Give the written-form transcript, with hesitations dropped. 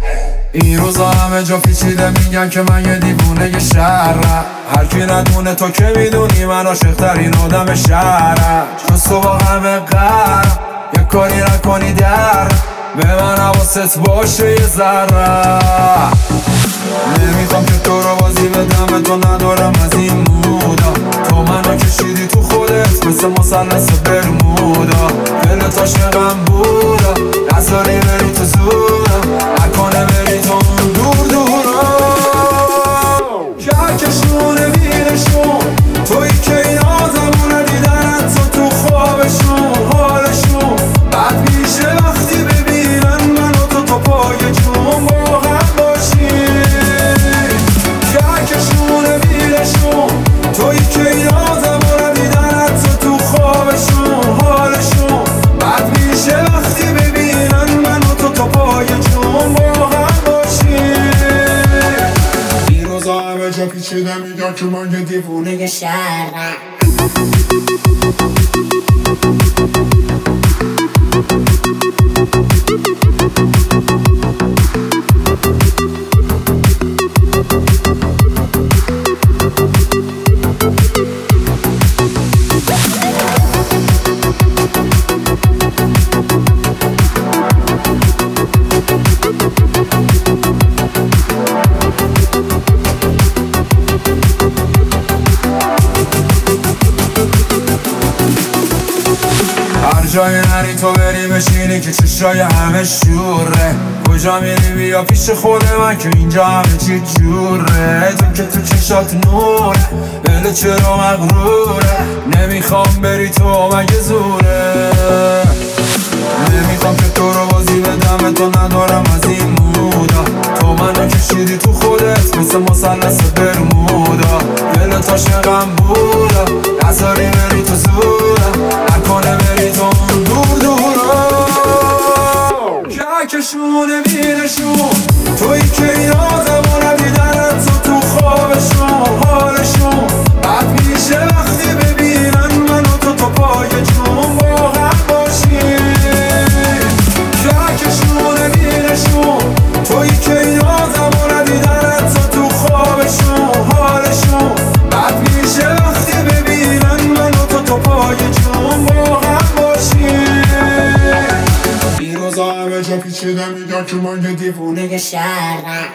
این روزا همه جا پیچیده میگن که من یه دیوونه شهرم. هر کی ندونه تو که میدونی من عاشق‌ترین آدم شهرم. چون صبح همه قرم یه کاری نکنی در به من حواست باشه یه ذره. نمیخوام که تو رو بازی بدم، تو ندارم از این مودا. تو منو کشیدی تو خودت مثل مثلث برمودا. دلت عاشقم بودا، نذاری بری تو زورم، نکنه بری تو اون دور دورا. کهکشون بیرشون توی که اینا زمونه دیدن تو خوابشون حالشون بد میشه وقتی ببینن من و تو پای جون با هم باشیم. کهکشون بیرشون توی که اینا زمونه دیدن تو خوابشون حالشون بد میشه وقتی ببینن من و تو پای جون با هم باشیم. این روزا همه جا پیچیده میگن که من یه دیوونه شهرم. هر جای نری تو بری بشینی که چشای همه شوره. کجا میری بیا پیش خود من که اینجا همه چی جوره. تو که تو چشات نوره، دل چرا مغروره. نمیخوام بری تو مگه زوره. نمیخوام که تو رو بازی بدم، تو ندارم از این مودا. تو منو کشیدی تو خودت مثل مثلث برمودا. دلت عاشقم بودا، نذاری بری تو زورم، نکنه بری تو اون دور دورا. کهکشون بیرشون توی که اینا زمونه دیدن تو خوابشون حالشون بد میشه وقتی ببینن من و تو پای جون با هم باشیم. کهکشون بیرشون توی که اینا زمونه دیدن تو خوابشون حالشون بد میشه وقتی ببینن من و تو پای جون با هم باشیم. این روزا همه جا پیچیده میگن که من یه دیوونه شهرم.